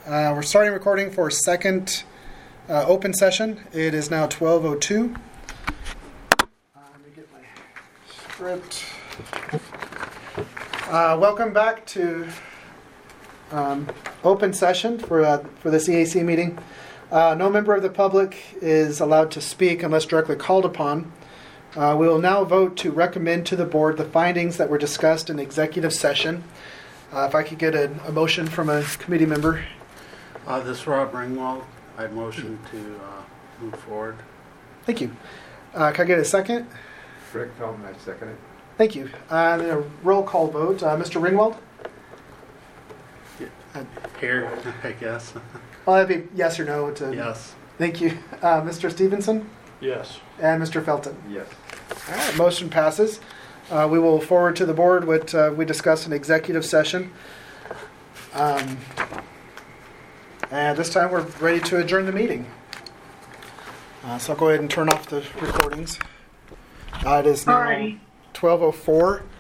We're starting recording for second open session. It is now 12:02. Let me get my script. Welcome back to open session for this EAC meeting. No member of the public is allowed to speak unless directly called upon. We will now vote to recommend to the board the findings that were discussed in executive session. If I could get a motion from a committee member. This is Rob Ringwald. I motion to move forward. Thank you. Can I get a second? Rick Feldman, I second it. Thank you. Then a roll call vote. Mr. Ringwald? Here, I guess. Well, that'd be yes or no. Yes. Thank you. Mr. Stevenson? Yes. And Mr. Felton? Yes. All right, motion passes. We will forward to the board what we discussed in executive session. And this time we're ready to adjourn the meeting. So I'll go ahead and turn off the recordings. It is now 12:04.